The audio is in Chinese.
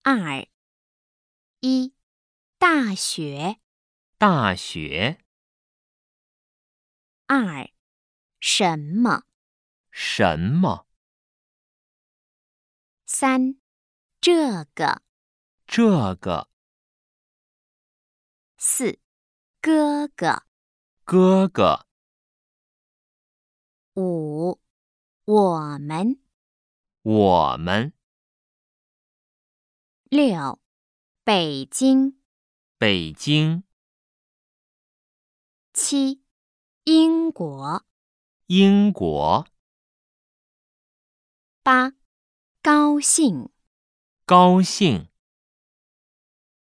二一大学大学二什么什么三这个这个四哥哥哥哥五我们我们六北京北京七英国英国八高兴高兴